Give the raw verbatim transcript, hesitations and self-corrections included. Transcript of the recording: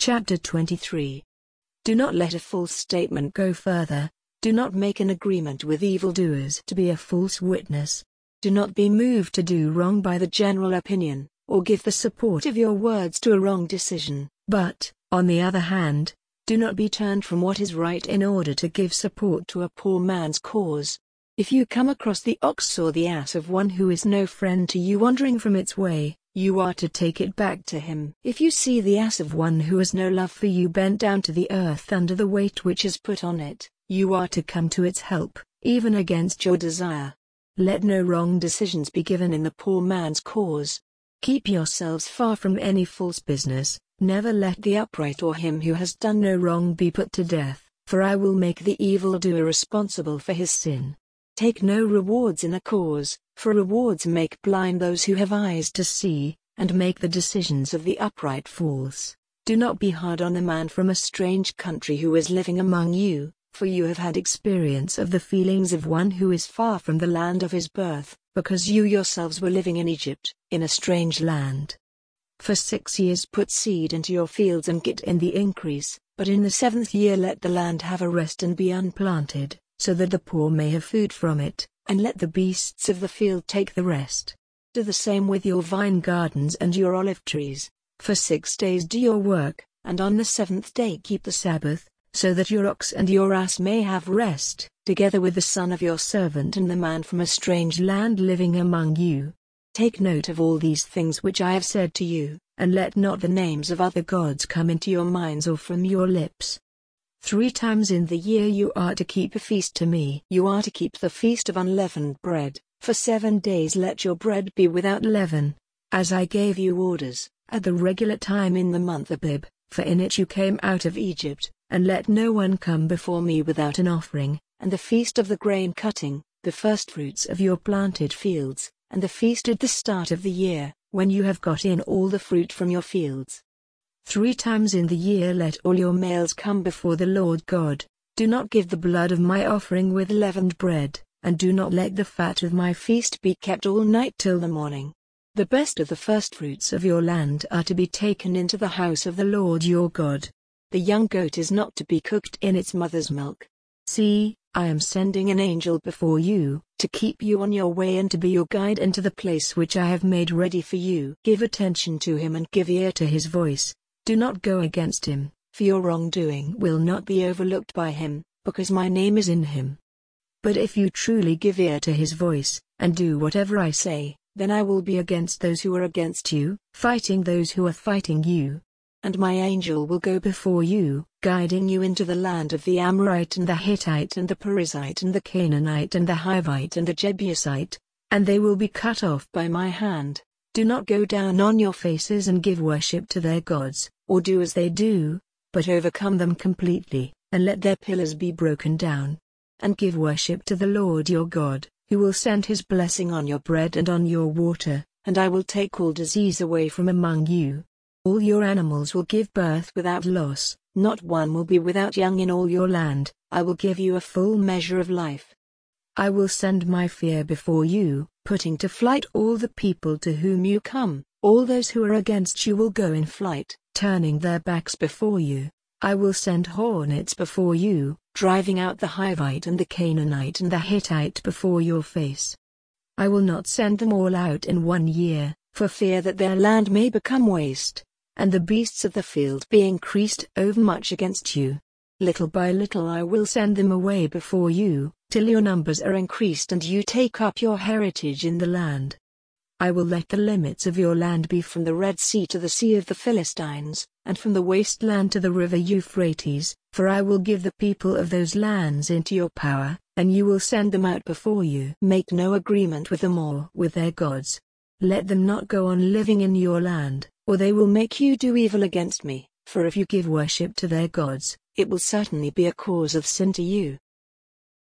Chapter twenty-three. Do not let a false statement go further. Do not make an agreement with evildoers to be a false witness. Do not be moved to do wrong by the general opinion, or give the support of your words to a wrong decision. But, on the other hand, do not be turned from what is right in order to give support to a poor man's cause. If you come across the ox or the ass of one who is no friend to you wandering from its way, you are to take it back to him. If you see the ass of one who has no love for you bent down to the earth under the weight which is put on it, you are to come to its help, even against your desire. Let no wrong decisions be given in the poor man's cause. Keep yourselves far from any false business. Never let the upright or him who has done no wrong be put to death, for I will make the evildoer responsible for his sin. Take no rewards in a cause, for rewards make blind those who have eyes to see, and make the decisions of the upright false. Do not be hard on a man from a strange country who is living among you, for you have had experience of the feelings of one who is far from the land of his birth, because you yourselves were living in Egypt, in a strange land. For six years put seed into your fields and get in the increase, but in the seventh year let the land have a rest and be unplanted, so that the poor may have food from it, and let the beasts of the field take the rest. Do the same with your vine gardens and your olive trees. For six days do your work, and on the seventh day keep the Sabbath, so that your ox and your ass may have rest, together with the son of your servant and the man from a strange land living among you. Take note of all these things which I have said to you, and let not the names of other gods come into your minds or from your lips. Three times in the year you are to keep a feast to me. You are to keep the feast of unleavened bread. For seven days let your bread be without leaven, as I gave you orders, at the regular time in the month Abib, for in it you came out of Egypt. And let no one come before me without an offering, and the feast of the grain cutting, the firstfruits of your planted fields, and the feast at the start of the year, when you have got in all the fruit from your fields. Three times in the year let all your males come before the Lord God. Do not give the blood of my offering with leavened bread, and do not let the fat of my feast be kept all night till the morning. The best of the firstfruits of your land are to be taken into the house of the Lord your God. The young goat is not to be cooked in its mother's milk. See, I am sending an angel before you, to keep you on your way and to be your guide into the place which I have made ready for you. Give attention to him and give ear to his voice. Do not go against him, for your wrongdoing will not be overlooked by him, because my name is in him. But if you truly give ear to his voice, and do whatever I say, then I will be against those who are against you, fighting those who are fighting you. And my angel will go before you, guiding you into the land of the Amorite and the Hittite and the Perizzite and the Canaanite and the Hivite and the Jebusite, and they will be cut off by my hand. Do not go down on your faces and give worship to their gods, or do as they do, but overcome them completely, and let their pillars be broken down. And give worship to the Lord your God, who will send his blessing on your bread and on your water, and I will take all disease away from among you. All your animals will give birth without loss, not one will be without young in all your land. I will give you a full measure of life. I will send my fear before you, putting to flight all the people to whom you come. All those who are against you will go in flight, turning their backs before you. I will send hornets before you, driving out the Hivite and the Canaanite and the Hittite before your face. I will not send them all out in one year, for fear that their land may become waste, and the beasts of the field be increased overmuch against you. Little by little I will send them away before you, till your numbers are increased and you take up your heritage in the land. I will let the limits of your land be from the Red Sea to the Sea of the Philistines, and from the wasteland to the river Euphrates, for I will give the people of those lands into your power, and you will send them out before you. Make no agreement with them or with their gods. Let them not go on living in your land, or they will make you do evil against me, for if you give worship to their gods, it will certainly be a cause of sin to you.